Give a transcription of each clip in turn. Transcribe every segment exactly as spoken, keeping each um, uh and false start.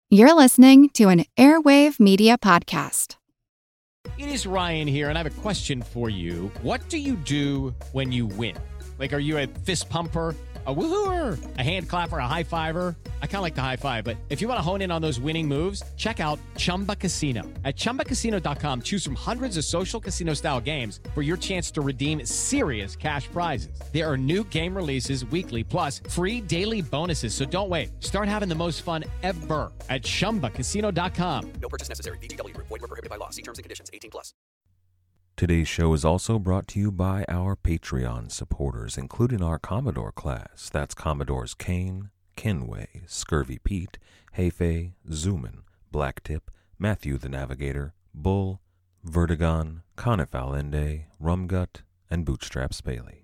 You're listening to an Airwave Media Podcast. It is Ryan here, and I have a question for you. What do you do when you win? Like, are you a fist pumper, a woo-hooer, a hand clapper, a high-fiver? I kind of like the high-five, but if you want to hone in on those winning moves, check out Chumba Casino. At Chumba Casino dot com, choose from hundreds of social casino-style games for your chance to redeem serious cash prizes. There are new game releases weekly, plus free daily bonuses, so don't wait. Start having the most fun ever at Chumba Casino dot com. No purchase necessary. V G W. Void where prohibited by law. See terms and conditions. eighteen plus. Today's show is also brought to you by our Patreon supporters, including our Commodore class. That's Commodores Kane, Kenway, Scurvy Pete, Hefe, Zoomin, Blacktip, Matthew the Navigator, Bull, Vertigon, Conifal Ende, Rumgut, and Bootstraps Bailey.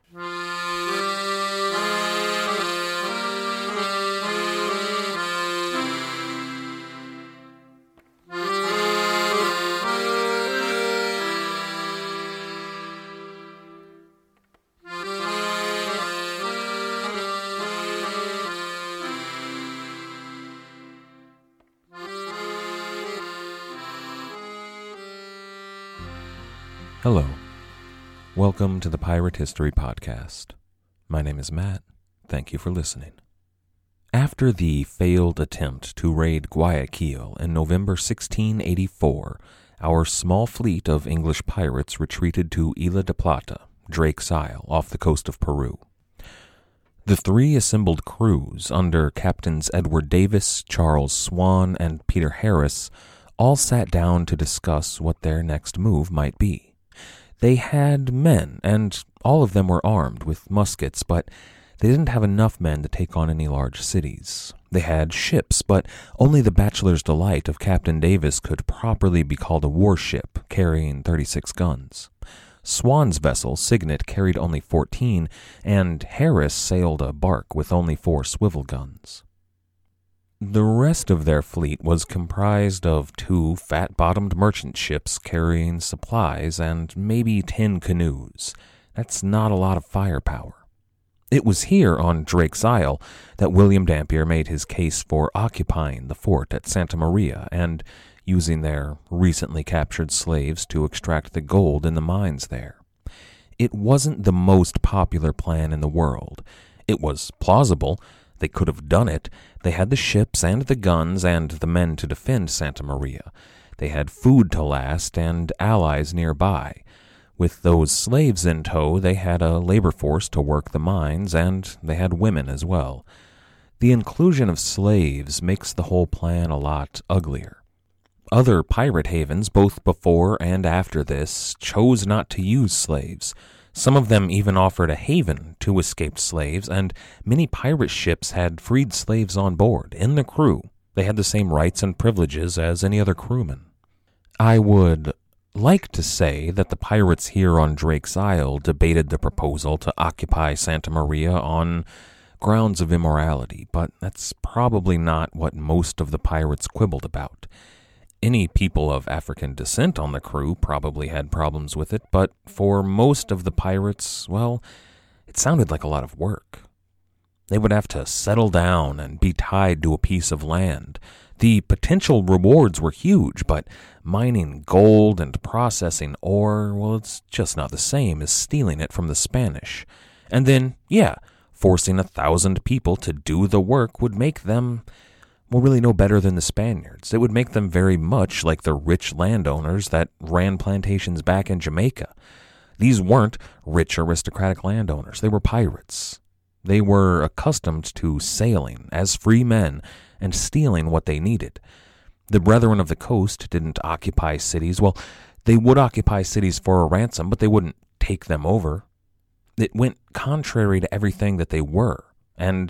Hello. Welcome to the Pirate History Podcast. My name is Matt. Thank you for listening. After the failed attempt to raid Guayaquil in November sixteen eighty-four, our small fleet of English pirates retreated to Isla de Plata, Drake's Isle, off the coast of Peru. The three assembled crews under Captains Edward Davis, Charles Swan, and Peter Harris all sat down to discuss what their next move might be. They had men, and all of them were armed with muskets, but they didn't have enough men to take on any large cities. They had ships, but only the Bachelor's Delight of Captain Davis could properly be called a warship, carrying thirty-six guns. Swan's vessel, Signet, carried only fourteen, and Harris sailed a bark with only four swivel guns. The rest of their fleet was comprised of two fat-bottomed merchant ships carrying supplies and maybe ten canoes. That's not a lot of firepower. It was here on Drake's Isle that William Dampier made his case for occupying the fort at Santa Maria and using their recently captured slaves to extract the gold in the mines there. It wasn't the most popular plan in the world. It was plausible. They could have done it. They had the ships and the guns and the men to defend Santa Maria. They had food to last and allies nearby. With those slaves in tow, they had a labor force to work the mines, and they had women as well. The inclusion of slaves makes the whole plan a lot uglier. Other pirate havens, both before and after this, chose not to use slaves. Some of them even offered a haven to escaped slaves, and many pirate ships had freed slaves on board, in the crew. They had the same rights and privileges as any other crewman. I would like to say that the pirates here on Drake's Isle debated the proposal to occupy Santa Maria on grounds of immorality, but that's probably not what most of the pirates quibbled about. Any people of African descent on the crew probably had problems with it, but for most of the pirates, well, it sounded like a lot of work. They would have to settle down and be tied to a piece of land. The potential rewards were huge, but mining gold and processing ore, well, it's just not the same as stealing it from the Spanish. And then, yeah, forcing a thousand people to do the work would make them, well, really no better than the Spaniards. It would make them very much like the rich landowners that ran plantations back in Jamaica. These weren't rich aristocratic landowners. They were pirates. They were accustomed to sailing as free men and stealing what they needed. The Brethren of the Coast didn't occupy cities. Well, they would occupy cities for a ransom, but they wouldn't take them over. It went contrary to everything that they were, and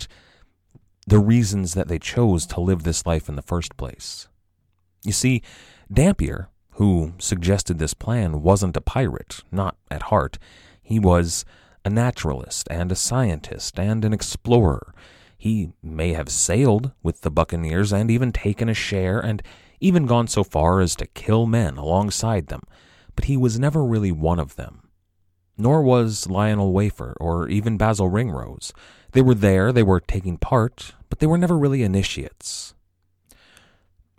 the reasons that they chose to live this life in the first place. You see, Dampier, who suggested this plan, wasn't a pirate, not at heart. He was a naturalist and a scientist and an explorer. He may have sailed with the buccaneers and even taken a share and even gone so far as to kill men alongside them, but he was never really one of them. Nor was Lionel Wafer or even Basil Ringrose. They were there, they were taking part, but they were never really initiates.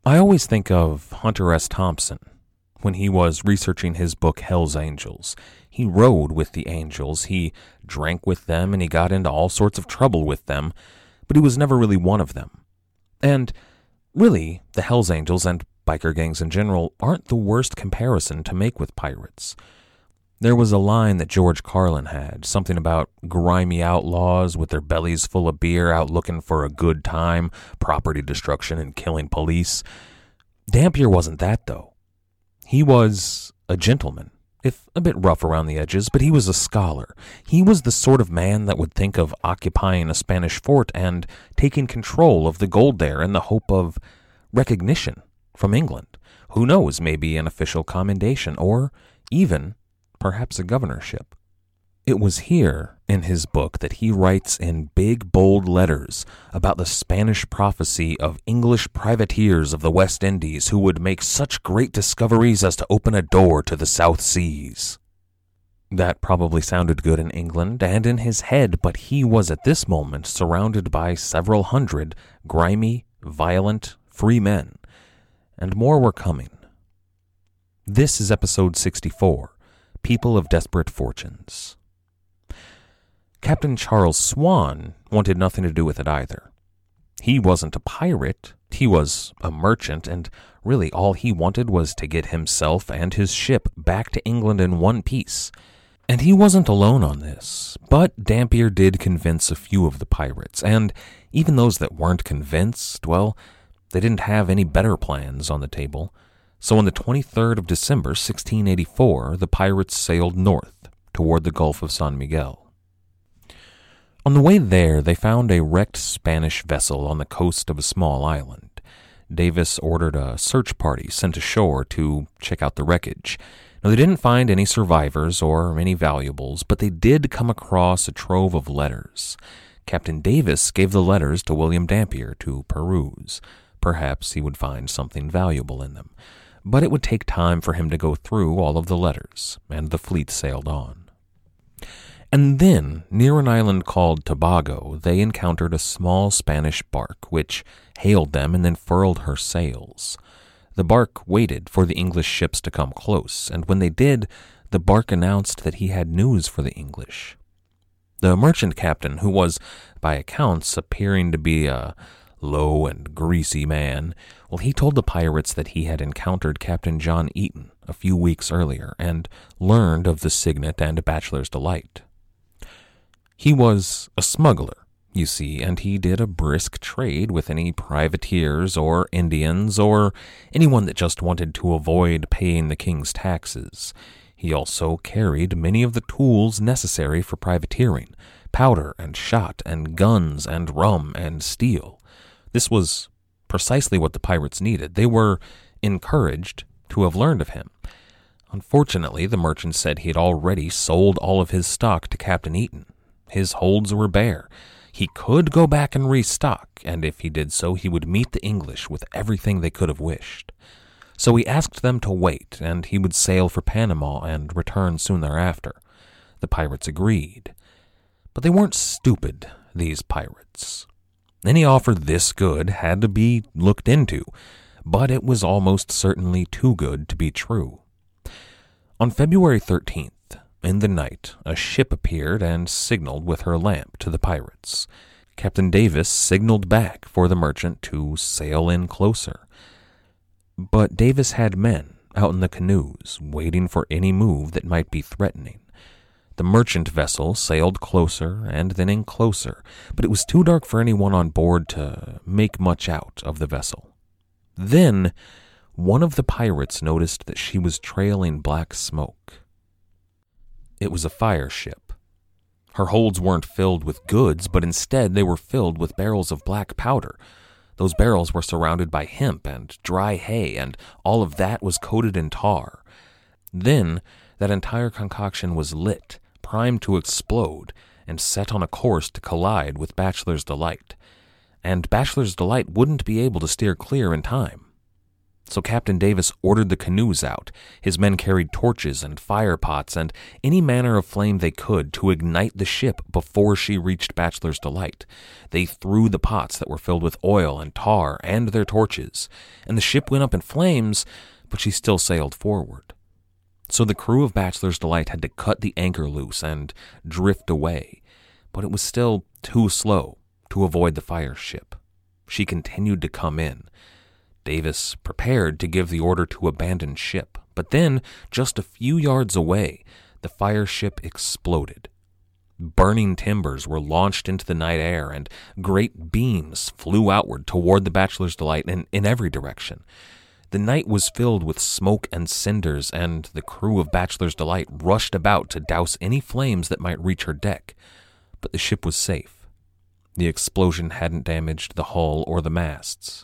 I always think of Hunter S. Thompson when he was researching his book Hell's Angels. He rode with the angels, he drank with them, and he got into all sorts of trouble with them, but he was never really one of them. And really, the Hell's Angels and biker gangs in general aren't the worst comparison to make with pirates. There was a line that George Carlin had, something about grimy outlaws with their bellies full of beer out looking for a good time, property destruction, and killing police. Dampier wasn't that, though. He was a gentleman, if a bit rough around the edges, but he was a scholar. He was the sort of man that would think of occupying a Spanish fort and taking control of the gold there in the hope of recognition from England. Who knows, maybe an official commendation, or even perhaps a governorship. It was here in his book that he writes in big, bold letters about the Spanish prophecy of English privateers of the West Indies who would make such great discoveries as to open a door to the South Seas. That probably sounded good in England and in his head, but he was at this moment surrounded by several hundred grimy, violent, free men, and more were coming. This is episode sixty-four, People of Desperate Fortunes. Captain Charles Swan wanted nothing to do with it either. He wasn't a pirate, he was a merchant, and really all he wanted was to get himself and his ship back to England in one piece. And he wasn't alone on this, but Dampier did convince a few of the pirates, and even those that weren't convinced, well, they didn't have any better plans on the table. So on the twenty-third of December, sixteen eighty-four, the pirates sailed north toward the Gulf of San Miguel. On the way there, they found a wrecked Spanish vessel on the coast of a small island. Davis ordered a search party sent ashore to check out the wreckage. Now, they didn't find any survivors or any valuables, but they did come across a trove of letters. Captain Davis gave the letters to William Dampier to peruse. Perhaps he would find something valuable in them. But it would take time for him to go through all of the letters, and the fleet sailed on. And then, near an island called Tobago, they encountered a small Spanish bark, which hailed them and then furled her sails. The bark waited for the English ships to come close, and when they did, the bark announced that he had news for the English. The merchant captain, who was, by accounts, appearing to be a low and greasy man, well, he told the pirates that he had encountered Captain John Eaton a few weeks earlier and learned of the Signet and Bachelor's Delight. He was a smuggler, you see, and he did a brisk trade with any privateers or Indians or anyone that just wanted to avoid paying the king's taxes. He also carried many of the tools necessary for privateering, powder and shot and guns and rum and steel. This was precisely what the pirates needed. They were encouraged to have learned of him. Unfortunately, the merchant said he had already sold all of his stock to Captain Eaton. His holds were bare. He could go back and restock, and if he did so, he would meet the English with everything they could have wished. So he asked them to wait, and he would sail for Panama and return soon thereafter. The pirates agreed. But they weren't stupid, these pirates. Any offer this good had to be looked into, but it was almost certainly too good to be true. On February thirteenth, in the night, a ship appeared and signaled with her lamp to the pirates. Captain Davis signaled back for the merchant to sail in closer. But Davis had men out in the canoes, waiting for any move that might be threatening. The merchant vessel sailed closer and then in closer, but it was too dark for anyone on board to make much out of the vessel. Then, one of the pirates noticed that she was trailing black smoke. It was a fire ship. Her holds weren't filled with goods, but instead they were filled with barrels of black powder. Those barrels were surrounded by hemp and dry hay, and all of that was coated in tar. Then, that entire concoction was lit, primed to explode, and set on a course to collide with Bachelor's Delight. And Bachelor's Delight wouldn't be able to steer clear in time. So Captain Davis ordered the canoes out. His men carried torches and fire pots and any manner of flame they could to ignite the ship before she reached Bachelor's Delight. They threw the pots that were filled with oil and tar and their torches, and the ship went up in flames, but she still sailed forward. So the crew of Bachelor's Delight had to cut the anchor loose and drift away, but it was still too slow to avoid the fire ship. She continued to come in. Davis prepared to give the order to abandon ship, but then, just a few yards away, the fire ship exploded. Burning timbers were launched into the night air, and great beams flew outward toward the Bachelor's Delight in, in every direction. The night was filled with smoke and cinders, and the crew of Bachelor's Delight rushed about to douse any flames that might reach her deck. But the ship was safe. The explosion hadn't damaged the hull or the masts.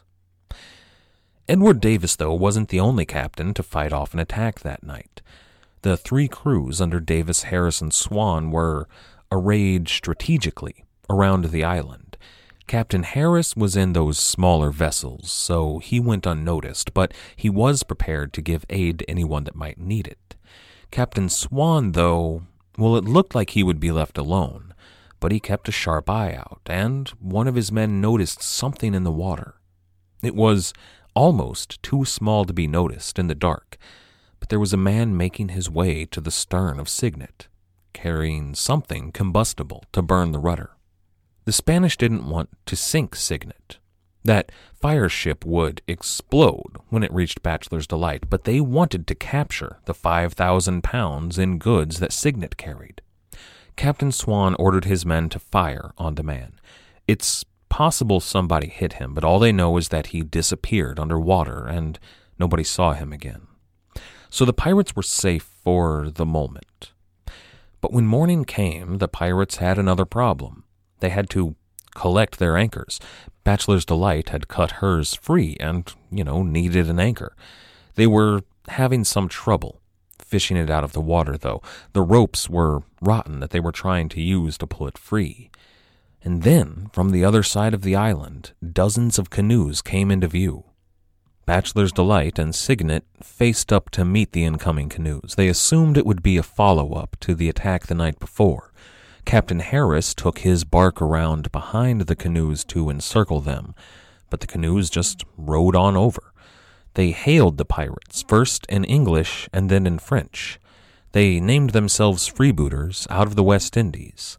Edward Davis, though, wasn't the only captain to fight off an attack that night. The three crews under Davis, Harris, and Swan were arrayed strategically around the island. Captain Harris was in those smaller vessels, so he went unnoticed, but he was prepared to give aid to anyone that might need it. Captain Swan, though, well, it looked like he would be left alone, but he kept a sharp eye out, and one of his men noticed something in the water. It was almost too small to be noticed in the dark, but there was a man making his way to the stern of Signet, carrying something combustible to burn the rudder. The Spanish didn't want to sink Signet. That fire ship would explode when it reached Bachelor's Delight, but they wanted to capture the five thousand pounds in goods that Signet carried. Captain Swan ordered his men to fire on the man. It's possible somebody hit him, but all they know is that he disappeared underwater and nobody saw him again. So the pirates were safe for the moment. But when morning came, the pirates had another problem. They had to collect their anchors. Bachelor's Delight had cut hers free and, you know, needed an anchor. They were having some trouble fishing it out of the water, though. The ropes were rotten that they were trying to use to pull it free. And then, from the other side of the island, dozens of canoes came into view. Bachelor's Delight and Signet faced up to meet the incoming canoes. They assumed it would be a follow-up to the attack the night before. Captain Harris took his bark around behind the canoes to encircle them, but the canoes just rowed on over. They hailed the pirates, first in English and then in French. They named themselves freebooters out of the West Indies.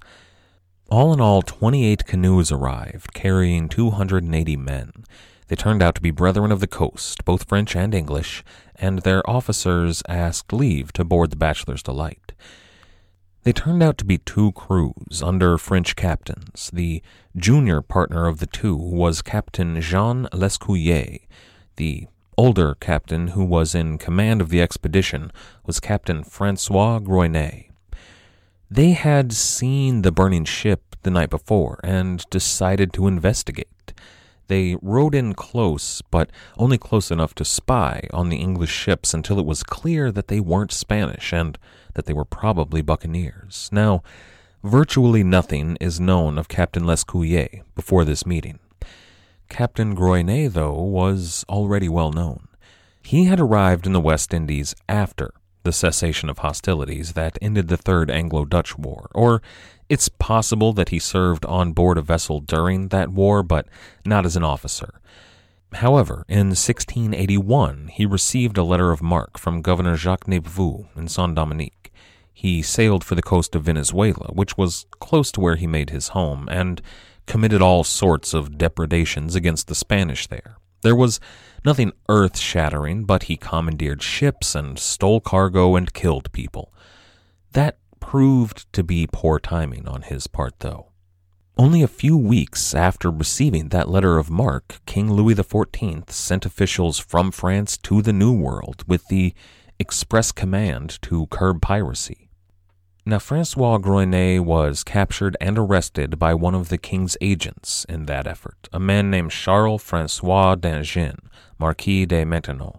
All in all, twenty-eight canoes arrived, carrying two hundred eighty men. They turned out to be brethren of the coast, both French and English, and their officers asked leave to board the Bachelor's Delight. They turned out to be two crews under French captains. The junior partner of the two was Captain Jean Lescouillet. The older captain who was in command of the expedition was Captain Francois Groinet. They had seen the burning ship the night before and decided to investigate. They rowed in close, but only close enough to spy on the English ships until it was clear that they weren't Spanish and that they were probably buccaneers. Now, virtually nothing is known of Captain Lescouillet before this meeting. Captain Groinet, though, was already well known. He had arrived in the West Indies after the cessation of hostilities that ended the Third Anglo-Dutch War, or it's possible that he served on board a vessel during that war, but not as an officer. However, in sixteen eighty-one, he received a letter of marque from Governor Jacques Nepveu in Saint-Dominique. He sailed for the coast of Venezuela, which was close to where he made his home, and committed all sorts of depredations against the Spanish there. There was nothing earth-shattering, but he commandeered ships and stole cargo and killed people. That proved to be poor timing on his part, though. Only a few weeks after receiving that letter of marque, King Louis the Fourteenth sent officials from France to the New World with the express command to curb piracy. Now, Francois Groinet was captured and arrested by one of the king's agents in that effort, a man named Charles-François d'Anjin, Marquis de Maintenon.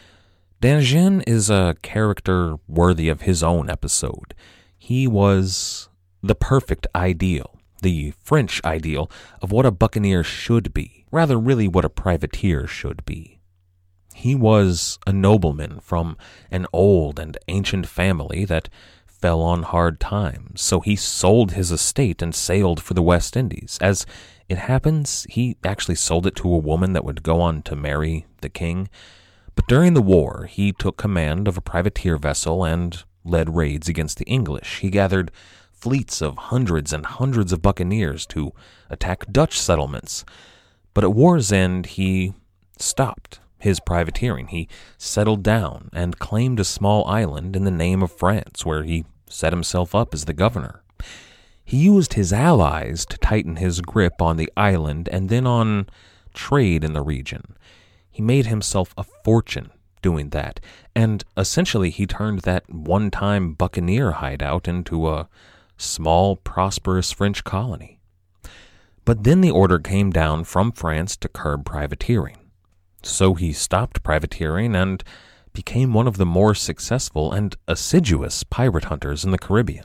D'Anjin is a character worthy of his own episode. He was the perfect ideal, the French ideal of what a buccaneer should be, rather really what a privateer should be. He was a nobleman from an old and ancient family that fell on hard times, so he sold his estate and sailed for the West Indies. As it happens, he actually sold it to a woman that would go on to marry the king. But during the war, he took command of a privateer vessel and led raids against the English. He gathered fleets of hundreds and hundreds of buccaneers to attack Dutch settlements. But at war's end, he stopped his privateering. He settled down and claimed a small island in the name of France, where he set himself up as the governor. He used his allies to tighten his grip on the island and then on trade in the region. He made himself a fortune doing that, and essentially he turned that one-time buccaneer hideout into a small, prosperous French colony. But then the order came down from France to curb privateering. So he stopped privateering and became one of the more successful and assiduous pirate hunters in the Caribbean.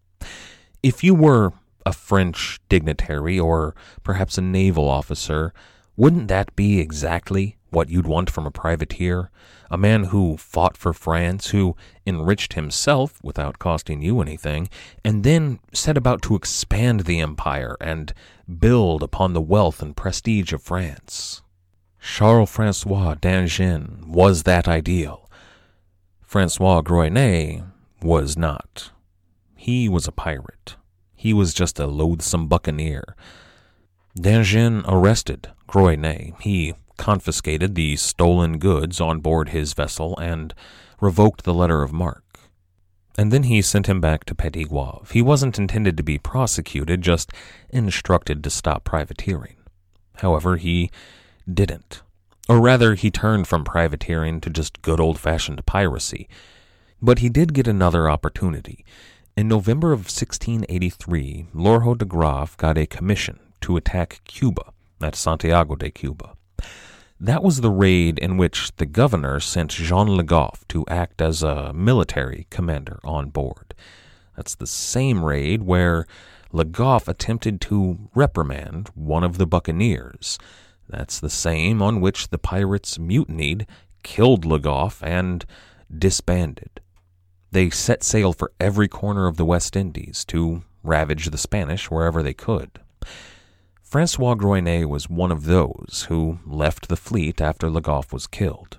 If you were a French dignitary or perhaps a naval officer, wouldn't that be exactly what you'd want from a privateer? A man who fought for France, who enriched himself without costing you anything, and then set about to expand the empire and build upon the wealth and prestige of France. Charles-François d'Anjin was that ideal. François Groenet was not. He was a pirate. He was just a loathsome buccaneer. D'Anjin arrested Groenet. He confiscated the stolen goods on board his vessel and revoked the letter of marque. And then he sent him back to Petit Goave. He wasn't intended to be prosecuted, just instructed to stop privateering. However, he didn't. Or rather, he turned from privateering to just good old-fashioned piracy. But he did get another opportunity. In November of sixteen eighty-three, Lorho de Graaf got a commission to attack Cuba at Santiago de Cuba. That was the raid in which the governor sent Jean Le Goff to act as a military commander on board. That's the same raid where Le Goff attempted to reprimand one of the buccaneers. That's the same on which the pirates mutinied, killed Le Goff, and disbanded. They set sail for every corner of the West Indies to ravage the Spanish wherever they could. François Groenet was one of those who left the fleet after Le Goff was killed.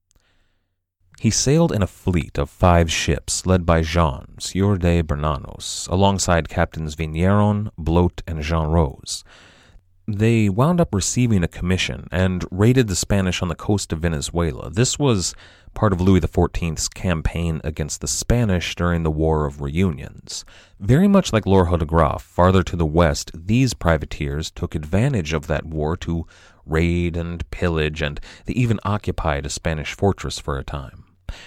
He sailed in a fleet of five ships led by Jean, Sieur de Bernanos, alongside Captains Vigneron, Blot, and Jean Rose. They wound up receiving a commission and raided the Spanish on the coast of Venezuela. This was part of Louis the fourteenth's campaign against the Spanish during the War of Reunions. Very much like Lorho de Graaf, farther to the west, these privateers took advantage of that war to raid and pillage, and they even occupied a Spanish fortress for a time.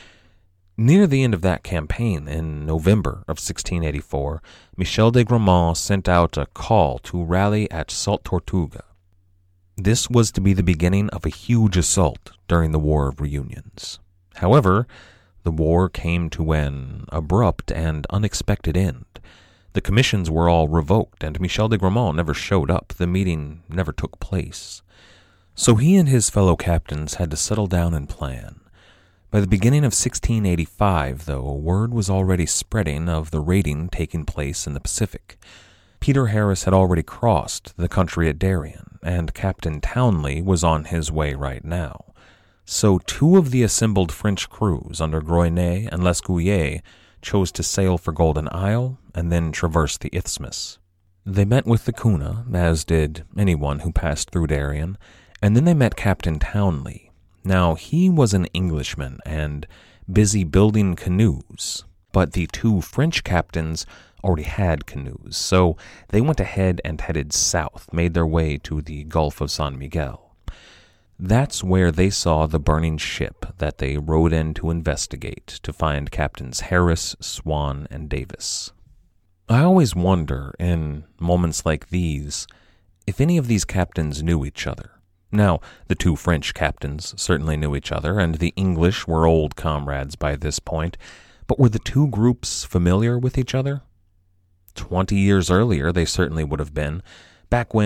Near the end of that campaign, in November of sixteen eighty-four, Michel de Grammont sent out a call to rally at Salt Tortuga. This was to be the beginning of a huge assault during the War of Reunions. However, the war came to an abrupt and unexpected end. The commissions were all revoked, and Michel de Grammont never showed up. The meeting never took place. So he and his fellow captains had to settle down and plan. By the beginning of sixteen eighty-five, though, word was already spreading of the raiding taking place in the Pacific. Peter Harris had already crossed the country at Darien, and Captain Townley was on his way right now. So two of the assembled French crews under Groenet and Lescouillet chose to sail for Golden Isle and then traverse the isthmus. They met with the Kuna, as did anyone who passed through Darien, and then they met Captain Townley. Now, he was an Englishman and busy building canoes, but the two French captains already had canoes, so they went ahead and headed south, made their way to the Gulf of San Miguel. That's where they saw the burning ship that they rode in to investigate to find Captains Harris, Swan, and Davis. I always wonder, in moments like these, if any of these captains knew each other. Now, the two French captains certainly knew each other, and the English were old comrades by this point, but were the two groups familiar with each other? Twenty years earlier, they certainly would have been, back when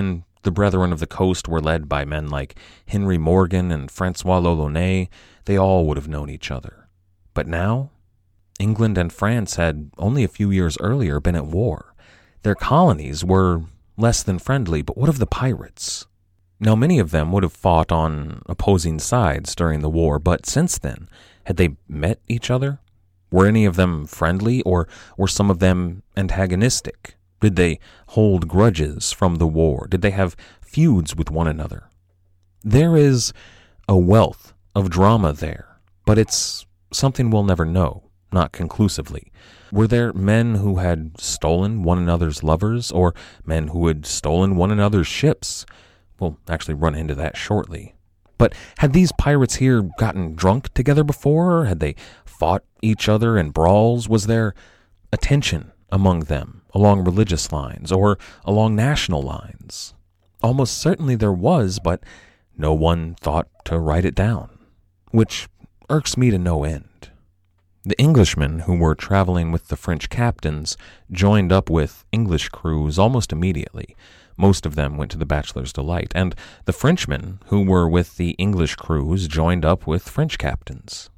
the Brethren of the Coast were led by men like Henry Morgan and Francois l'Olonnais, they all would have known each other. But now, England and France had only a few years earlier been at war. Their colonies were less than friendly, but what of the pirates? Now, many of them would have fought on opposing sides during the war, but since then, had they met each other? Were any of them friendly, or were some of them antagonistic? Did they hold grudges from the war? Did they have feuds with one another? There is a wealth of drama there, but it's something we'll never know, not conclusively. Were there men who had stolen one another's lovers, or men who had stolen one another's ships? We'll actually run into that shortly. But had these pirates here gotten drunk together before? Had they fought each other in brawls? Was there a tension among them along religious lines or along national lines? Almost certainly there was, but no one thought to write it down, which irks me to no end. The Englishmen who were traveling with the French captains joined up with English crews almost immediately. Most of them went to the Bachelor's Delight, and the Frenchmen who were with the English crews joined up with French captains.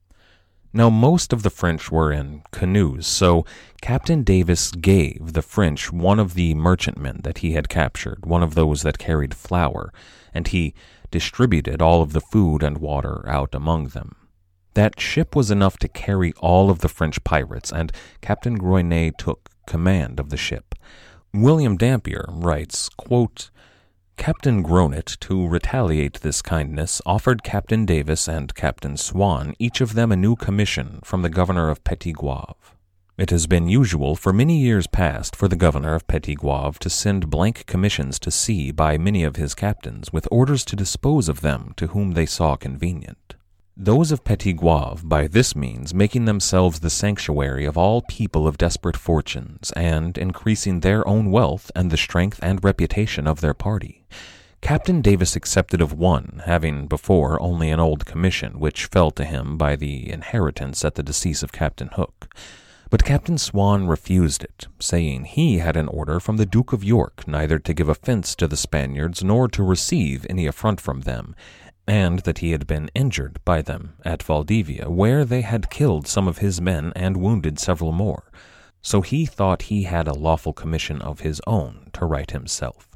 Now, most of the French were in canoes, so Captain Davis gave the French one of the merchantmen that he had captured, one of those that carried flour, and he distributed all of the food and water out among them. That ship was enough to carry all of the French pirates, and Captain Groynet took command of the ship. William Dampier writes, quote, Captain Gronet, to retaliate this kindness, offered Captain Davis and Captain Swan each of them a new commission from the governor of Petit Goave. It has been usual for many years past for the governor of Petit Goave to send blank commissions to sea by many of his captains, with orders to dispose of them to whom they saw convenient. Those of Petit Goave, by this means, making themselves the sanctuary of all people of desperate fortunes, and increasing their own wealth and the strength and reputation of their party. Captain Davis accepted of one, having before only an old commission, which fell to him by the inheritance at the decease of Captain Hook. But Captain Swan refused it, saying he had an order from the Duke of York neither to give offense to the Spaniards nor to receive any affront from them, and that he had been injured by them at Valdivia, where they had killed some of his men and wounded several more. So he thought he had a lawful commission of his own to write himself.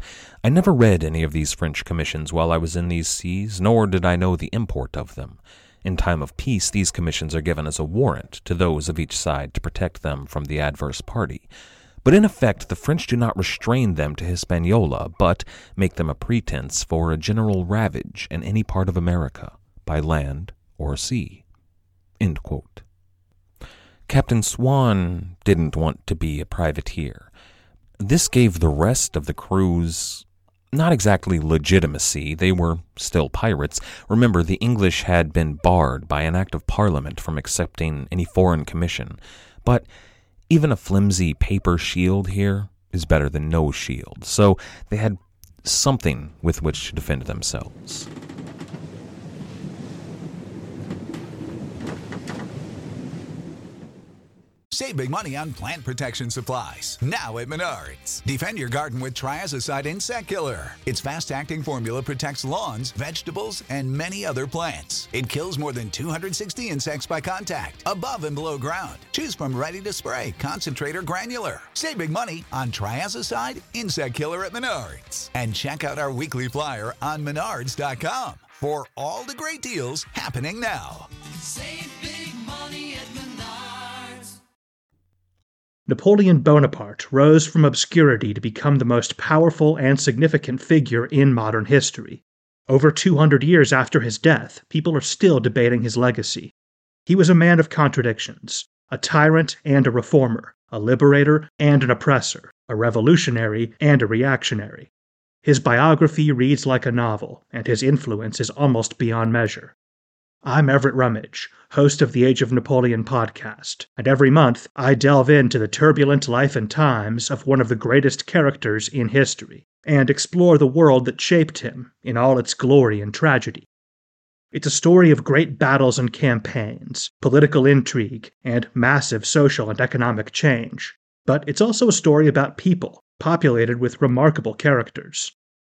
I never read any of these French commissions while I was in these seas, nor did I know the import of them. In time of peace, these commissions are given as a warrant to those of each side to protect them from the adverse party. But in effect, the French do not restrain them to Hispaniola, but make them a pretense for a general ravage in any part of America, by land or sea. End quote. Captain Swan didn't want to be a privateer. This gave the rest of the crews not exactly legitimacy. They were still pirates. Remember, the English had been barred by an act of Parliament from accepting any foreign commission, but even a flimsy paper shield here is better than no shield, so they had something with which to defend themselves. Save big money on plant protection supplies, now at Menards. Defend your garden with Triazicide Insect Killer. Its fast-acting formula protects lawns, vegetables, and many other plants. It kills more than two hundred sixty insects by contact, above and below ground. Choose from ready to spray, concentrate, or granular. Save big money on Triazicide Insect Killer at Menards. And check out our weekly flyer on menards dot com for all the great deals happening now. Save big money at Menards. Napoleon Bonaparte rose from obscurity to become the most powerful and significant figure in modern history. Over two hundred years after his death, people are still debating his legacy. He was a man of contradictions, a tyrant and a reformer, a liberator and an oppressor, a revolutionary and a reactionary. His biography reads like a novel, and his influence is almost beyond measure. I'm Everett Rummage, host of the Age of Napoleon podcast, and every month I delve into the turbulent life and times of one of the greatest characters in history, and explore the world that shaped him in all its glory and tragedy. It's a story of great battles and campaigns, political intrigue, and massive social and economic change. But it's also a story about people, populated with remarkable characters.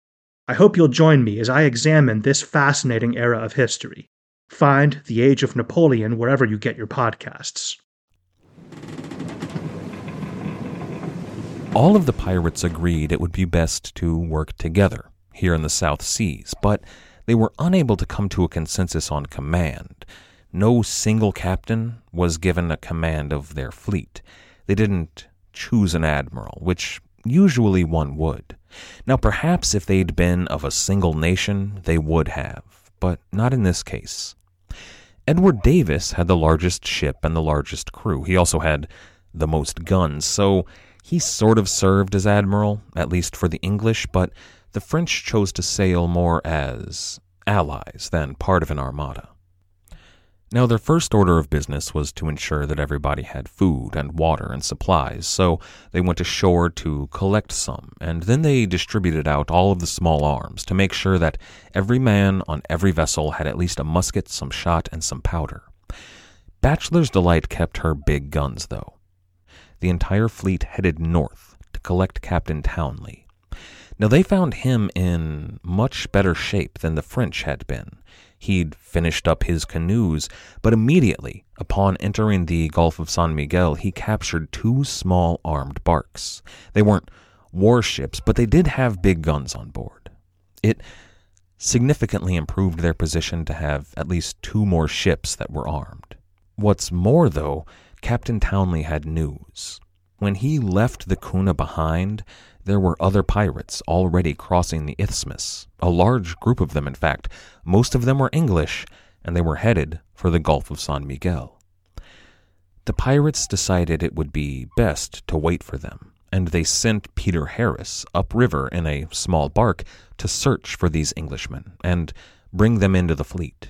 I hope you'll join me as I examine this fascinating era of history. Find The Age of Napoleon wherever you get your podcasts. All of the pirates agreed it would be best to work together here in the South Seas, but they were unable to come to a consensus on command. No single captain was given a command of their fleet. They didn't choose an admiral, which usually one would. Now, perhaps if they'd been of a single nation, they would have, but not in this case. Edward Davis had the largest ship and the largest crew. He also had the most guns, so he sort of served as admiral, at least for the English, but the French chose to sail more as allies than part of an armada. Now, their first order of business was to ensure that everybody had food and water and supplies, so they went ashore to collect some, and then they distributed out all of the small arms to make sure that every man on every vessel had at least a musket, some shot, and some powder. Bachelor's Delight kept her big guns, though. The entire fleet headed north to collect Captain Townley. Now, they found him in much better shape than the French had been. He'd finished up his canoes, but immediately upon entering the Gulf of San Miguel, he captured two small armed barks. They weren't warships, but they did have big guns on board. It significantly improved their position to have at least two more ships that were armed. What's more, though, Captain Townley had news. When he left the Cuna behind, there were other pirates already crossing the isthmus, a large group of them, in fact. Most of them were English, and they were headed for the Gulf of San Miguel. The pirates decided it would be best to wait for them, and they sent Peter Harris upriver in a small bark to search for these Englishmen and bring them into the fleet.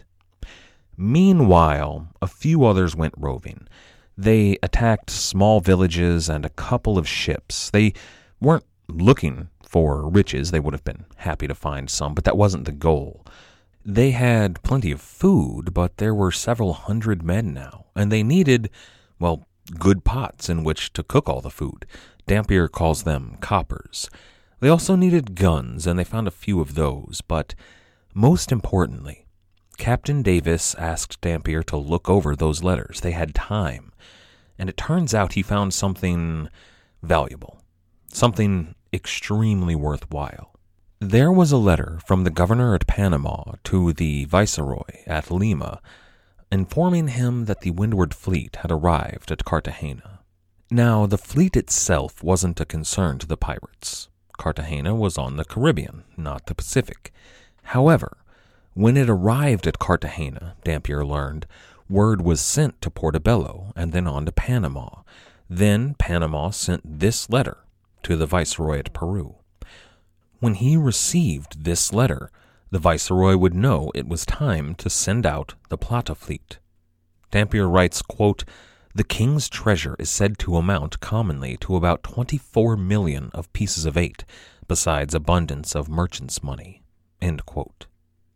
Meanwhile, a few others went roving. They attacked small villages and a couple of ships. They weren't looking for riches. They would have been happy to find some, but that wasn't the goal. They had plenty of food, but there were several hundred men now, and they needed, well, good pots in which to cook all the food. Dampier calls them coppers. They also needed guns, and they found a few of those, but most importantly, Captain Davis asked Dampier to look over those letters. They had time, and it turns out he found something valuable, something extremely worthwhile. There was a letter from the governor at Panama to the viceroy at Lima, informing him that the Windward fleet had arrived at Cartagena. Now, the fleet itself wasn't a concern to the pirates. Cartagena was on the Caribbean, not the Pacific. However, when it arrived at Cartagena, Dampier learned, word was sent to Portobello and then on to Panama. Then Panama sent this letter to the viceroy at Peru. When he received this letter, the viceroy would know it was time to send out the Plata fleet. Dampier writes, quote, "The king's treasure is said to amount commonly to about twenty-four million of pieces of eight, besides abundance of merchants' money." End quote.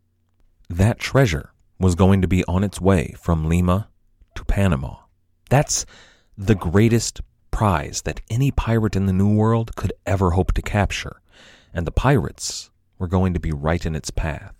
That treasure was going to be on its way from Lima to Panama. That's the greatest prize that any pirate in the New World could ever hope to capture, and the pirates were going to be right in its path.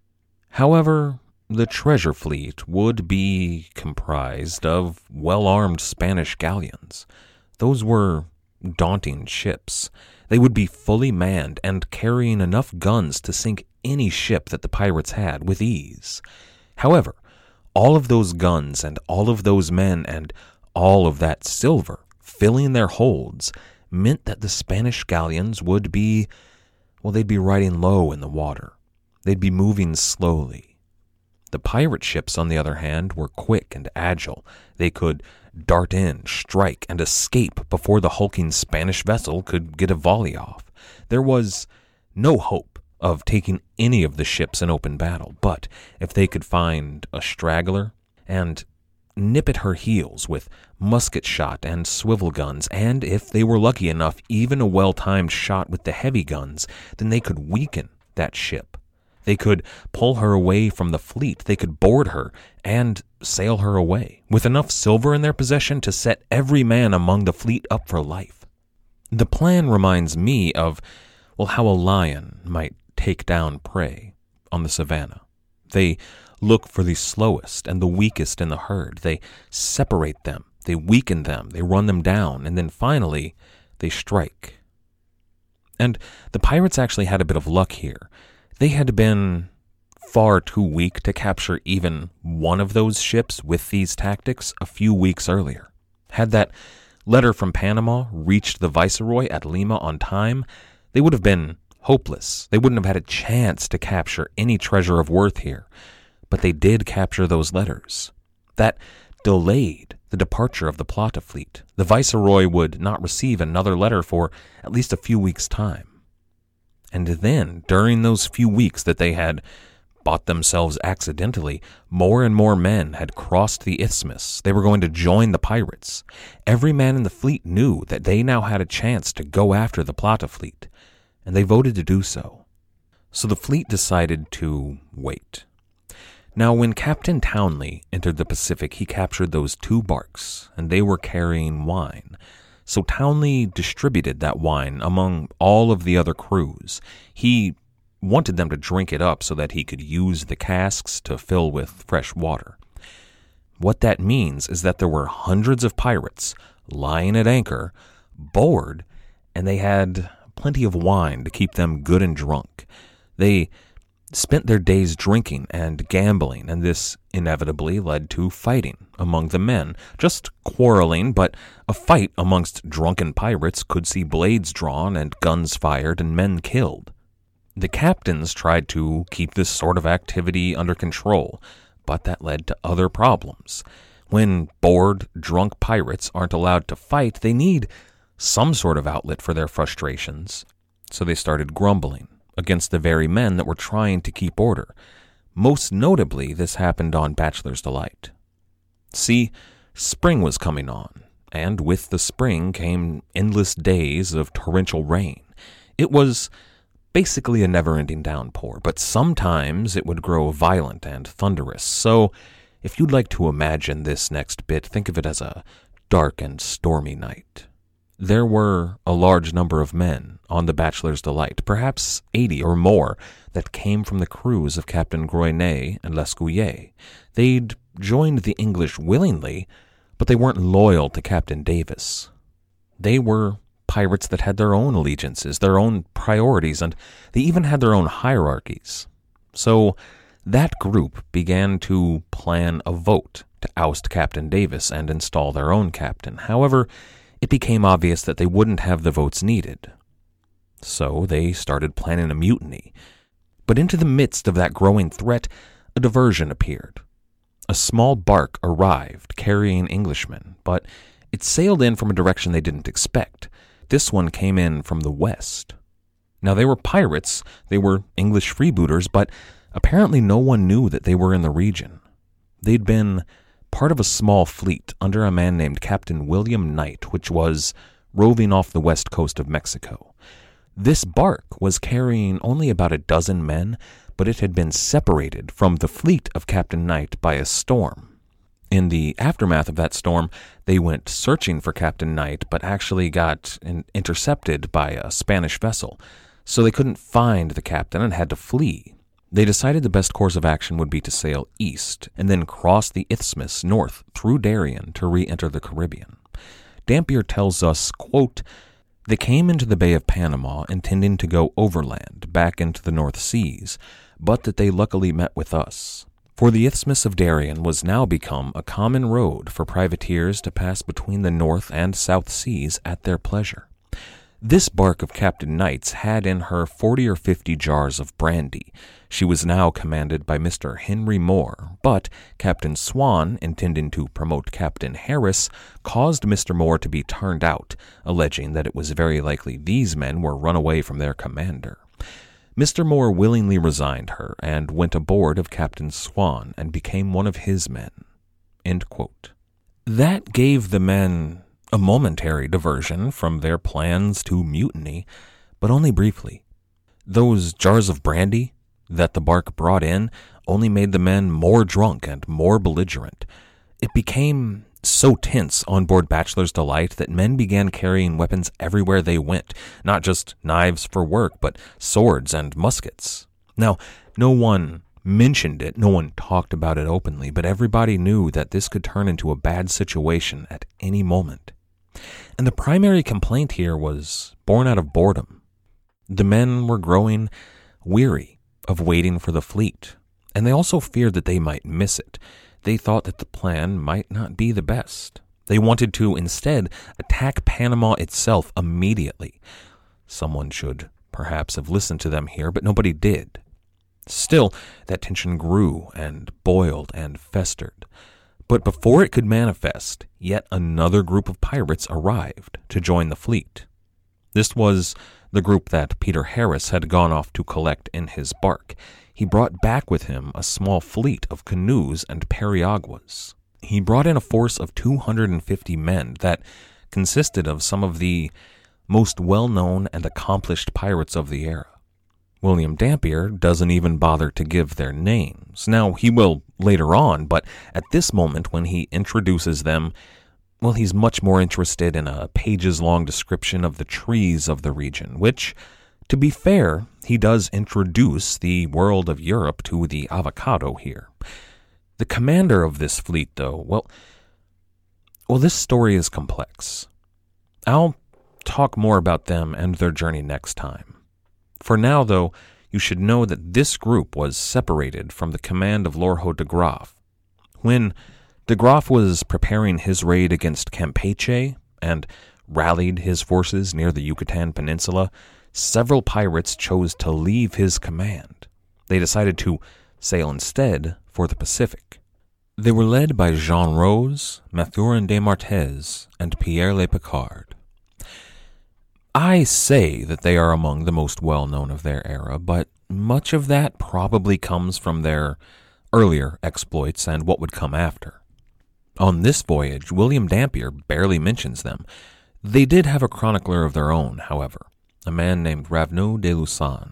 However, the treasure fleet would be comprised of well-armed Spanish galleons. Those were daunting ships. They would be fully manned and carrying enough guns to sink any ship that the pirates had with ease. However, all of those guns and all of those men and all of that silver filling their holds meant that the Spanish galleons would be, well, they'd be riding low in the water. They'd be moving slowly. The pirate ships, on the other hand, were quick and agile. They could dart in, strike, and escape before the hulking Spanish vessel could get a volley off. There was no hope of taking any of the ships in open battle, but if they could find a straggler and nip at her heels with musket shot and swivel guns, and if they were lucky enough, even a well-timed shot with the heavy guns, then they could weaken that ship. They could pull her away from the fleet. They could board her and sail her away, with enough silver in their possession to set every man among the fleet up for life. The plan reminds me of, well, how a lion might take down prey on the savannah. They look for the slowest and the weakest in the herd. They separate them, they weaken them, they run them down, and then finally, they strike. And the pirates actually had a bit of luck here. They had been far too weak to capture even one of those ships with these tactics a few weeks earlier. Had that letter from Panama reached the Viceroy at Lima on time, they would have been hopeless. They wouldn't have had a chance to capture any treasure of worth here. But they did capture those letters. That delayed the departure of the Plata fleet. The Viceroy would not receive another letter for at least a few weeks' time. And then, during those few weeks that they had bought themselves accidentally, more and more men had crossed the isthmus. They were going to join the pirates. Every man in the fleet knew that they now had a chance to go after the Plata fleet, and they voted to do so. So the fleet decided to wait. Now, when Captain Townley entered the Pacific, he captured those two barks, and they were carrying wine. So Townley distributed that wine among all of the other crews. He wanted them to drink it up so that he could use the casks to fill with fresh water. What that means is that there were hundreds of pirates lying at anchor, bored, and they had plenty of wine to keep them good and drunk. They spent their days drinking and gambling, and this inevitably led to fighting among the men. Just quarreling, but a fight amongst drunken pirates could see blades drawn and guns fired and men killed. The captains tried to keep this sort of activity under control, but that led to other problems. When bored, drunk pirates aren't allowed to fight, they need some sort of outlet for their frustrations. So they started grumbling against the very men that were trying to keep order. Most notably, this happened on Bachelor's Delight. See, spring was coming on, and with the spring came endless days of torrential rain. It was basically a never-ending downpour, but sometimes it would grow violent and thunderous. So, if you'd like to imagine this next bit, think of it as a dark and stormy night. There were a large number of men on the Bachelor's Delight, perhaps eighty or more, that came from the crews of Captain Groynet and Lescouillet. They'd joined the English willingly, but they weren't loyal to Captain Davis. They were pirates that had their own allegiances, their own priorities, and they even had their own hierarchies. So that group began to plan a vote to oust Captain Davis and install their own captain. However, it became obvious that they wouldn't have the votes needed. So they started planning a mutiny. But into the midst of that growing threat, a diversion appeared. A small bark arrived carrying Englishmen, but it sailed in from a direction they didn't expect. This one came in from the west. Now, they were pirates, they were English freebooters, but apparently no one knew that they were in the region. They'd been part of a small fleet under a man named Captain William Knight, which was roving off the west coast of Mexico. This bark was carrying only about a dozen men, but it had been separated from the fleet of Captain Knight by a storm. In the aftermath of that storm, they went searching for Captain Knight, but actually got in- intercepted by a Spanish vessel, so they couldn't find the captain and had to flee. They decided the best course of action would be to sail east and then cross the isthmus north through Darien to re-enter the Caribbean. Dampier tells us, quote, "They came into the Bay of Panama intending to go overland back into the North Seas, but that they luckily met with us. For the Isthmus of Darien was now become a common road for privateers to pass between the North and South Seas at their pleasure. This bark of Captain Knight's had in her forty or fifty jars of brandy. She was now commanded by Mister Henry Moore, but Captain Swan, intending to promote Captain Harris, caused Mister Moore to be turned out, alleging that it was very likely these men were run away from their commander. Mister Moore willingly resigned her and went aboard of Captain Swan and became one of his men." End quote. That gave the men a momentary diversion from their plans to mutiny, but only briefly. Those jars of brandy that the bark brought in only made the men more drunk and more belligerent. It became so tense on board Bachelor's Delight that men began carrying weapons everywhere they went, not just knives for work, but swords and muskets. Now, no one mentioned it, no one talked about it openly, but everybody knew that this could turn into a bad situation at any moment. And the primary complaint here was born out of boredom. The men were growing weary of waiting for the fleet, and they also feared that they might miss it. They thought that the plan might not be the best. They wanted to instead attack Panama itself immediately. Someone should perhaps have listened to them here, but nobody did. Still, that tension grew and boiled and festered. But before it could manifest, yet another group of pirates arrived to join the fleet. This was the group that Peter Harris had gone off to collect in his bark. He brought back with him a small fleet of canoes and periaguas. He brought in a force of two hundred fifty men that consisted of some of the most well-known and accomplished pirates of the era. William Dampier doesn't even bother to give their names. Now, he will later on, but at this moment when he introduces them, well, he's much more interested in a pages-long description of the trees of the region, which, to be fair, he does introduce the world of Europe to the avocado here. The commander of this fleet, though, well, well, this story is complex. I'll talk more about them and their journey next time. For now, though, you should know that this group was separated from the command of Lorho de Graaf. When de Graaf was preparing his raid against Campeche and rallied his forces near the Yucatan Peninsula, several pirates chose to leave his command. They decided to sail instead for the Pacific. They were led by Jean Rose, Mathurin de Martez, and Pierre Le Picard. I say that they are among the most well-known of their era, but much of that probably comes from their earlier exploits and what would come after. On this voyage, William Dampier barely mentions them. They did have a chronicler of their own, however, a man named Raveneau de Lussan.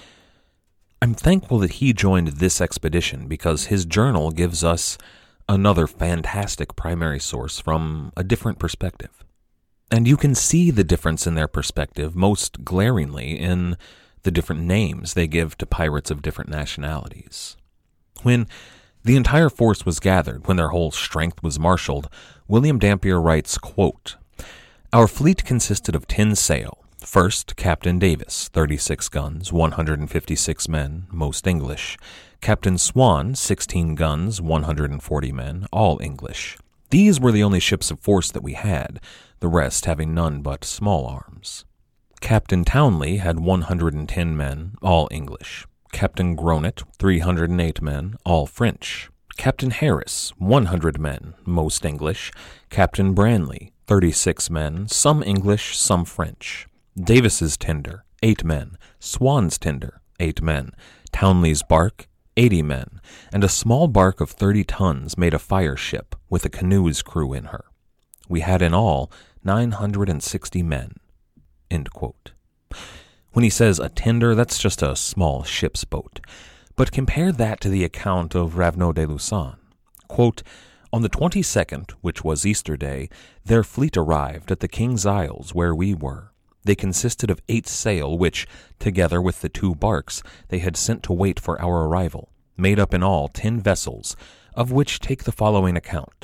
I'm thankful that he joined this expedition because his journal gives us another fantastic primary source from a different perspective. And you can see the difference in their perspective most glaringly in the different names they give to pirates of different nationalities. When the entire force was gathered, when their whole strength was marshaled, William Dampier writes, quote, "Our fleet consisted of ten sail. First, Captain Davis, thirty-six guns, one hundred fifty-six men, most English. Captain Swan, sixteen guns, one hundred forty men, all English. These were the only ships of force that we had, the rest having none but small arms. Captain Townley had one hundred ten men, all English. Captain Gronet, three hundred eight men, all French. Captain Harris, one hundred men, most English. Captain Branley, thirty-six men, some English, some French. Davis's tender, eight men. Swan's tender, eight men. Townley's bark, eighty men. And a small bark of thirty tons made a fire ship with a canoe's crew in her. We had in all nine hundred sixty men." End quote. When he says a tender, that's just a small ship's boat. But compare that to the account of Raveneau de Lussan. Quote, "On the twenty-second, which was Easter Day, their fleet arrived at the King's Isles where we were. They consisted of eight sail, which, together with the two barks, they had sent to wait for our arrival, made up in all ten vessels, of which take the following account.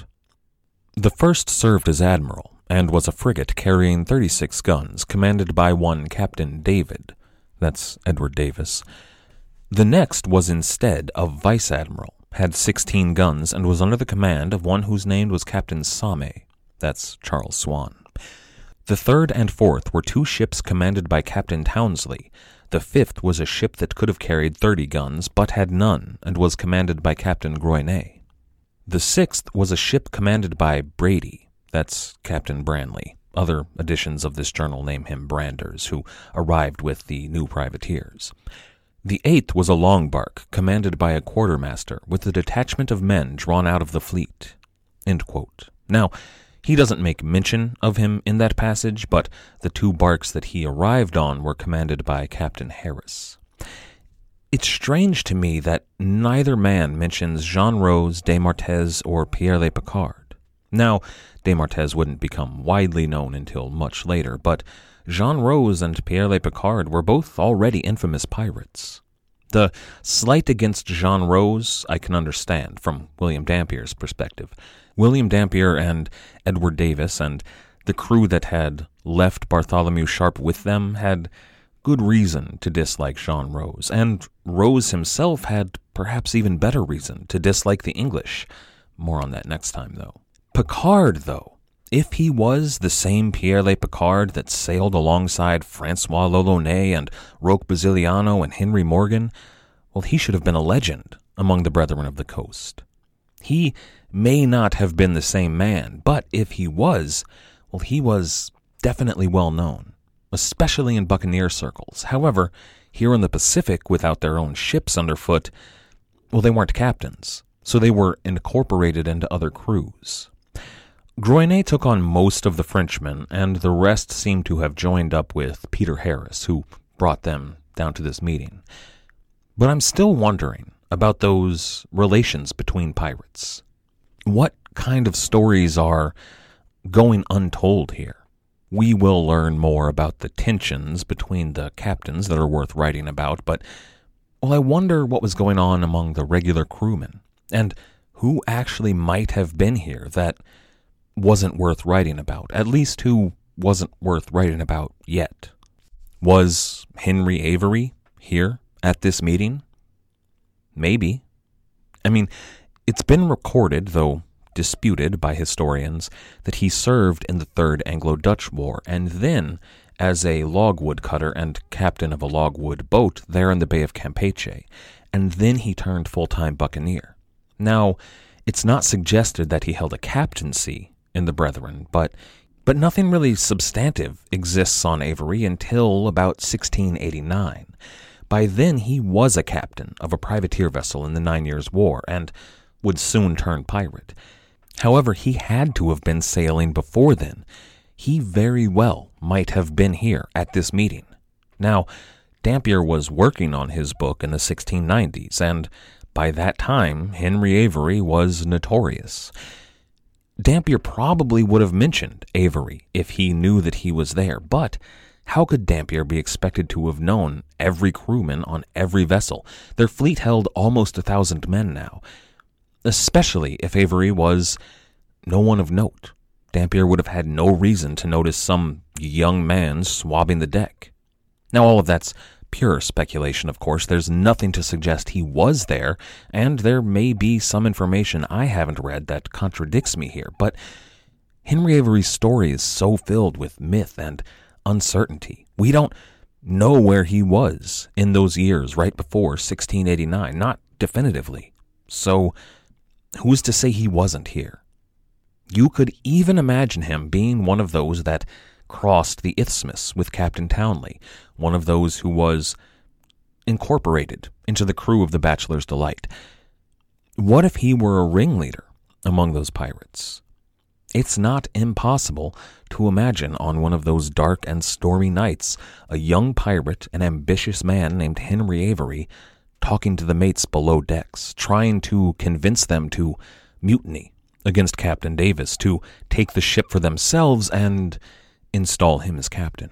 The first served as admiral, and was a frigate carrying thirty-six guns, commanded by one Captain David," that's Edward Davis. "The next was instead a vice-admiral, had sixteen guns, and was under the command of one whose name was Captain Same," that's Charles Swan. "The third and fourth were two ships commanded by Captain Townsley. The fifth was a ship that could have carried thirty guns, but had none, and was commanded by Captain Groinet. The sixth was a ship commanded by Brady, that's Captain Branley. Other editions of this journal name him Branders, who arrived with the new privateers. The eighth was a long bark, commanded by a quartermaster, with a detachment of men drawn out of the fleet." End quote. Now, he doesn't make mention of him in that passage, but the two barks that he arrived on were commanded by Captain Harris. It's strange to me that neither man mentions Jean Rose, de Martez, or Pierre Le Picard. Now, Desmarets wouldn't become widely known until much later, but Jean Rose and Pierre Le Picard were both already infamous pirates. The slight against Jean Rose I can understand from William Dampier's perspective. William Dampier and Edward Davis and the crew that had left Bartholomew Sharp with them had good reason to dislike Jean Rose, and Rose himself had perhaps even better reason to dislike the English. More on that next time, though. Picard, though, if he was the same Pierre Le Picard that sailed alongside Francois l'Olonnais and Roque Basiliano and Henry Morgan, well, he should have been a legend among the Brethren of the Coast. He may not have been the same man, but if he was, well, he was definitely well known, especially in buccaneer circles. However, here in the Pacific, without their own ships underfoot, well, they weren't captains, so they were incorporated into other crews. Groynet took on most of the Frenchmen, and the rest seemed to have joined up with Peter Harris, who brought them down to this meeting. But I'm still wondering about those relations between pirates. What kind of stories are going untold here? We will learn more about the tensions between the captains that are worth writing about, but, well, I wonder what was going on among the regular crewmen, and who actually might have been here that wasn't worth writing about, at least who wasn't worth writing about yet. Was Henry Avery here at this meeting? Maybe. I mean, it's been recorded, though disputed by historians, that he served in the Third Anglo-Dutch War, and then as a logwood cutter and captain of a logwood boat there in the Bay of Campeche, and then he turned full-time buccaneer. Now, it's not suggested that he held a captaincy in the Brethren, but but nothing really substantive exists on Avery until about sixteen eighty-nine. By then, he was a captain of a privateer vessel in the Nine Years' War, and would soon turn pirate. However, he had to have been sailing before then. He very well might have been here at this meeting. Now, Dampier was working on his book in the sixteen nineties, and by that time, Henry Avery was notorious. Dampier probably would have mentioned Avery if he knew that he was there, but how could Dampier be expected to have known every crewman on every vessel? Their fleet held almost a thousand men now, especially if Avery was no one of note. Dampier would have had no reason to notice some young man swabbing the deck. Now, all of that's pure speculation, of course. There's nothing to suggest he was there, and there may be some information I haven't read that contradicts me here, but Henry Avery's story is so filled with myth and uncertainty. We don't know where he was in those years right before sixteen eighty-nine, not definitively. So, who's to say he wasn't here? You could even imagine him being one of those that crossed the isthmus with Captain Townley, one of those who was incorporated into the crew of the Bachelor's Delight. What if he were a ringleader among those pirates? It's not impossible to imagine on one of those dark and stormy nights a young pirate, an ambitious man named Henry Avery, talking to the mates below decks, trying to convince them to mutiny against Captain Davis, to take the ship for themselves and install him as captain.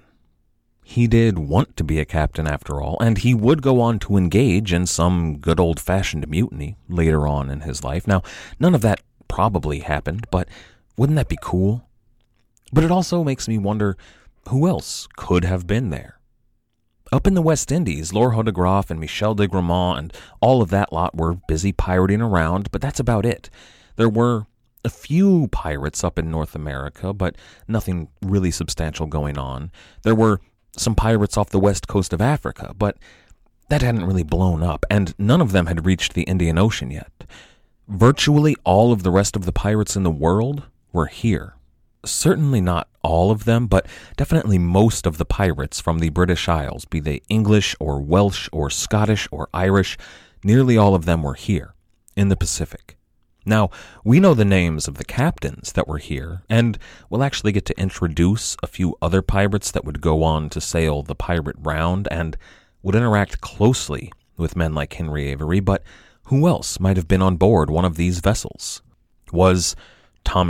He did want to be a captain after all, and he would go on to engage in some good old-fashioned mutiny later on in his life. Now, none of that probably happened, but wouldn't that be cool? But it also makes me wonder who else could have been there. Up in the West Indies, Lord Hodegraff and Michel de Gramont and all of that lot were busy pirating around, but that's about it. There were a few pirates up in North America, but nothing really substantial going on. There were some pirates off the west coast of Africa, but that hadn't really blown up, and none of them had reached the Indian Ocean yet. Virtually all of the rest of the pirates in the world were here. Certainly not all of them, but definitely most of the pirates from the British Isles, be they English or Welsh or Scottish or Irish, nearly all of them were here in the Pacific. Now, we know the names of the captains that were here, and we'll actually get to introduce a few other pirates that would go on to sail the pirate round and would interact closely with men like Henry Avery, but who else might have been on board one of these vessels? Was Thomas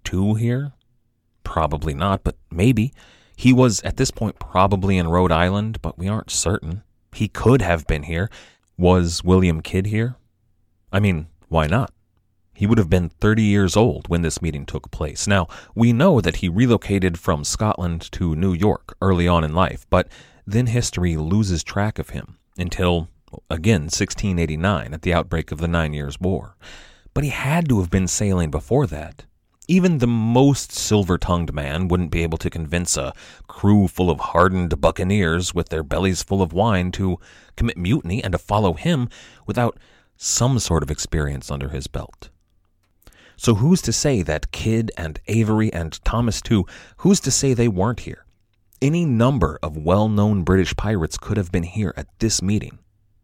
two here? Probably not, but maybe. He was, at this point, probably in Rhode Island, but we aren't certain. He could have been here. Was William Kidd here? I mean, why not? He would have been thirty years old when this meeting took place. Now, we know that he relocated from Scotland to New York early on in life, but then history loses track of him until, again, sixteen eighty-nine, at the outbreak of the Nine Years' War. But he had to have been sailing before that. Even the most silver-tongued man wouldn't be able to convince a crew full of hardened buccaneers with their bellies full of wine to commit mutiny and to follow him without some sort of experience under his belt. So who's to say that Kidd and Avery and Thomas too, who's to say they weren't here? Any number of well-known British pirates could have been here at this meeting.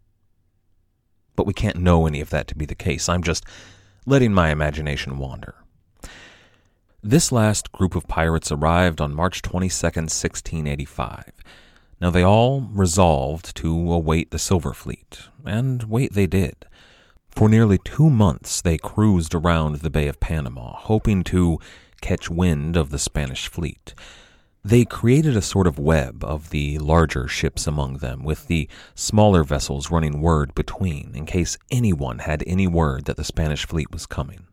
But we can't know any of that to be the case. I'm just letting my imagination wander. This last group of pirates arrived on March twenty-second, sixteen eighty-five. Now they all resolved to await the Silver Fleet, and wait they did. For nearly two months they cruised around the Bay of Panama, hoping to catch wind of the Spanish fleet. They created a sort of web of the larger ships among them, with the smaller vessels running word between, in case anyone had any word that the Spanish fleet was coming.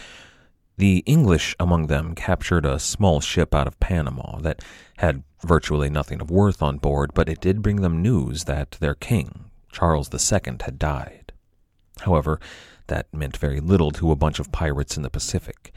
The English among them captured a small ship out of Panama that had virtually nothing of worth on board, but it did bring them news that their king, Charles the Second, had died. However, that meant very little to a bunch of pirates in the Pacific.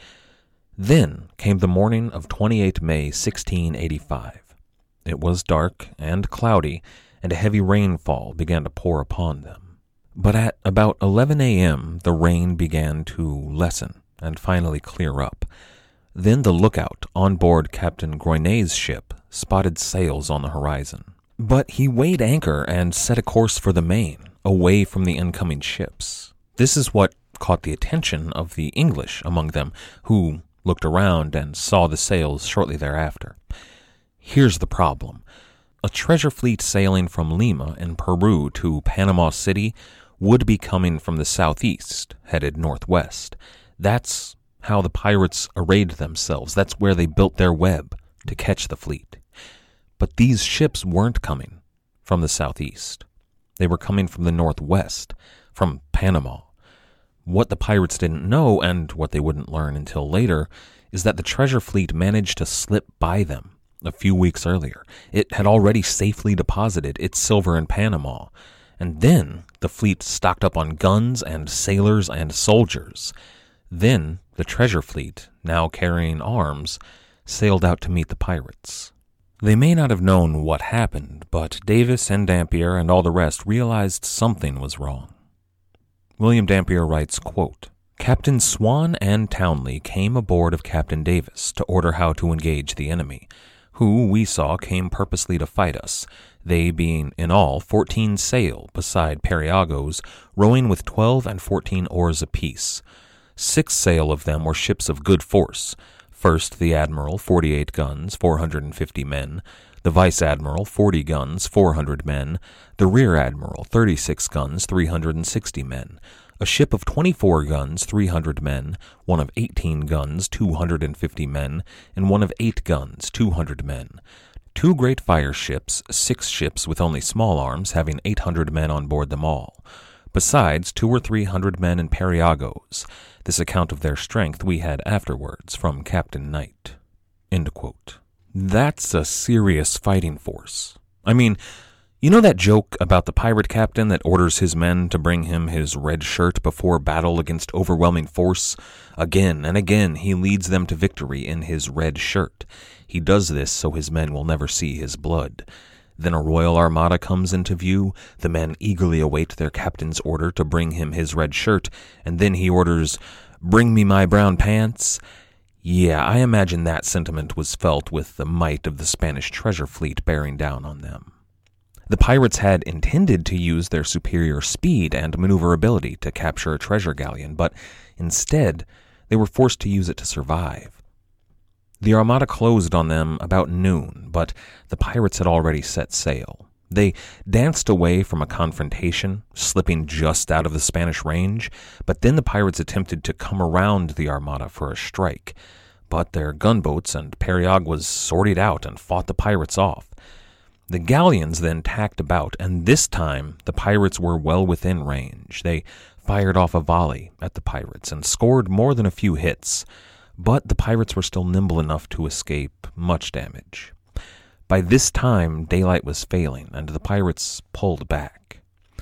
Then came the morning of the twenty-eighth of May, sixteen eighty-five. It was dark and cloudy, and a heavy rainfall began to pour upon them. But at about eleven a.m., the rain began to lessen and finally clear up. Then the lookout on board Captain Groinet's ship spotted sails on the horizon. But he weighed anchor and set a course for the main, away from the incoming ships. This is what caught the attention of the English among them, who looked around and saw the sails shortly thereafter. Here's the problem. A treasure fleet sailing from Lima in Peru to Panama City would be coming from the southeast, headed northwest. That's how the pirates arrayed themselves. That's where they built their web to catch the fleet. But these ships weren't coming from the southeast. They were coming from the northwest, from Panama. What the pirates didn't know, and what they wouldn't learn until later, is that the treasure fleet managed to slip by them a few weeks earlier. It had already safely deposited its silver in Panama, and then the fleet stocked up on guns and sailors and soldiers. Then the treasure fleet, now carrying arms, sailed out to meet the pirates. They may not have known what happened, but Davis and Dampier and all the rest realized something was wrong. William Dampier writes, quote, Captain Swan and Townley came aboard of Captain Davis to order how to engage the enemy, who we saw came purposely to fight us, they being in all fourteen sail beside Periagos, rowing with twelve and fourteen oars apiece. Six sail of them were ships of good force. First the Admiral, forty-eight guns, four hundred and fifty men. The Vice Admiral, forty guns, four hundred men. The Rear Admiral, thirty-six guns, three hundred and sixty men. A ship of twenty-four guns, three hundred men. One of eighteen guns, two hundred and fifty men. And one of eight guns, two hundred men. Two great fire ships, six ships with only small arms, having eight hundred men on board them all. Besides, two or three hundred men in Periagos. This account of their strength we had afterwards from Captain Knight. End quote. That's a serious fighting force. I mean, you know that joke about the pirate captain that orders his men to bring him his red shirt before battle against overwhelming force? Again and again he leads them to victory in his red shirt. He does this so his men will never see his blood. Then a royal armada comes into view, the men eagerly await their captain's order to bring him his red shirt, and then he orders, "Bring me my brown pants." Yeah, I imagine that sentiment was felt with the might of the Spanish treasure fleet bearing down on them. The pirates had intended to use their superior speed and maneuverability to capture a treasure galleon, but instead they were forced to use it to survive. The armada closed on them about noon, but the pirates had already set sail. They danced away from a confrontation, slipping just out of the Spanish range, but then the pirates attempted to come around the armada for a strike. but their gunboats and periaguas sortied out and fought the pirates off. The galleons then tacked about, and this time the pirates were well within range. They fired off a volley at the pirates and scored more than a few hits, but the pirates were still nimble enough to escape much damage. By this time, daylight was failing, and the pirates pulled back.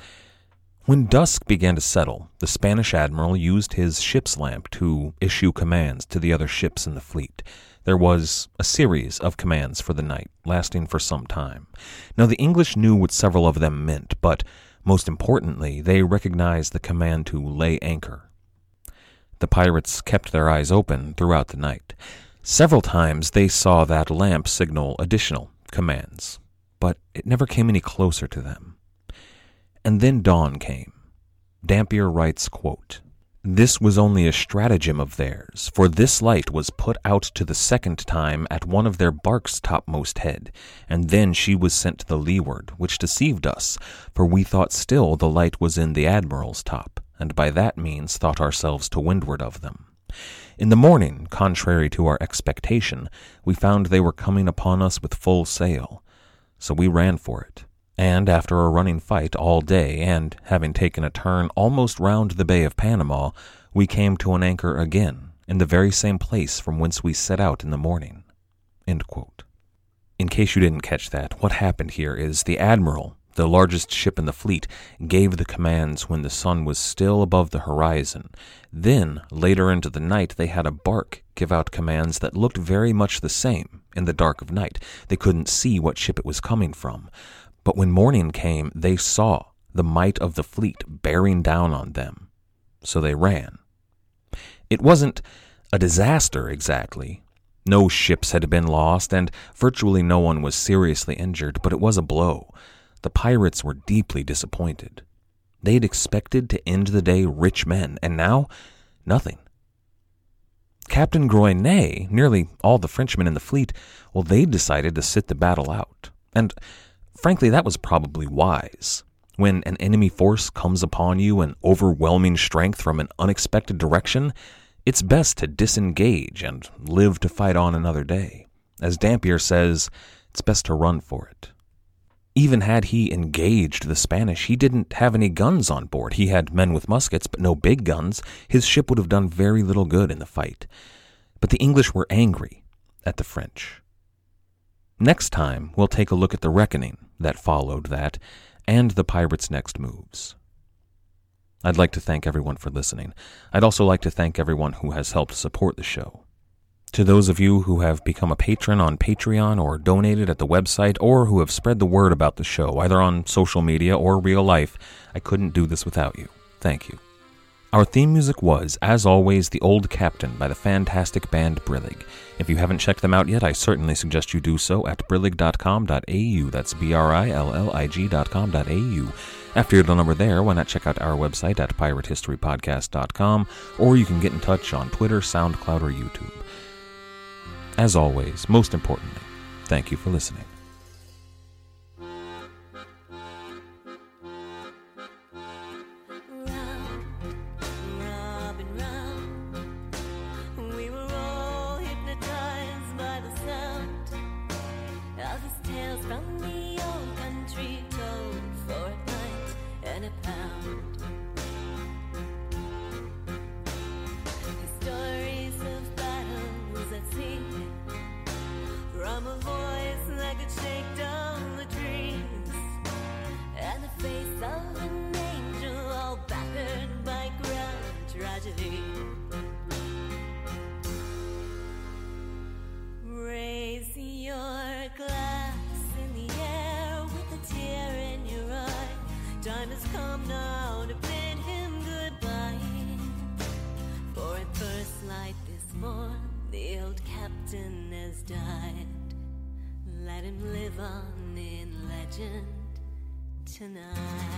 When dusk began to settle, the Spanish admiral used his ship's lamp to issue commands to the other ships in the fleet. There was a series of commands for the night, lasting for some time. Now, the English knew what several of them meant, but most importantly, they recognized the command to lay anchor. The pirates kept their eyes open throughout the night. Several times they saw that lamp signal additional commands, but it never came any closer to them. And then dawn came. Dampier writes, quote, "This was only a stratagem of theirs, for this light was put out to the second time at one of their bark's topmost head, and then she was sent to the leeward, which deceived us, for we thought still the light was in the admiral's top, and by that means thought ourselves to windward of them. In the morning, contrary to our expectation, we found they were coming upon us with full sail, so we ran for it. And after a running fight all day, and having taken a turn almost round the Bay of Panama, we came to an anchor again, in the very same place from whence we set out in the morning." End quote. In case you didn't catch that, what happened here is the admiral, the largest ship in the fleet, gave the commands when the sun was still above the horizon. Then, later into the night, they had a bark give out commands that looked very much the same in the dark of night. They couldn't see what ship it was coming from. But when morning came, they saw the might of the fleet bearing down on them. So they ran. It wasn't a disaster exactly. No ships had been lost, and virtually no one was seriously injured, but it was a blow. The pirates were deeply disappointed. They'd expected to end the day rich men, and now, nothing. Captain Groynet, nearly all the Frenchmen in the fleet, well, they decided to sit the battle out. And frankly, that was probably wise. When an enemy force comes upon you in overwhelming strength from an unexpected direction, it's best to disengage and live to fight on another day. As Dampier says, it's best to run for it. Even had he engaged the Spanish, he didn't have any guns on board. He had men with muskets, but no big guns. His ship would have done very little good in the fight. But the English were angry at the French. Next time, we'll take a look at the reckoning that followed that, and the pirates' next moves. I'd like to thank everyone for listening. I'd also like to thank everyone who has helped support the show. To those of you who have become a patron on Patreon or donated at the website or who have spread the word about the show, either on social media or real life, I couldn't do this without you. Thank you. Our theme music was, as always, The Old Captain by the fantastic band Brillig. If you haven't checked them out yet, I certainly suggest you do so at brillig dot com dot a u. That's B R I L L I G dot com dot a u. After you're done over there, why not check out our website at pirate history podcast dot com, or you can get in touch on Twitter, SoundCloud, or YouTube. As always, most importantly, thank you for listening. Raise your glass in the air with a tear in your eye. Time has come now to bid him goodbye. For at first light this morn, the old captain has died. Let him live on in legend tonight.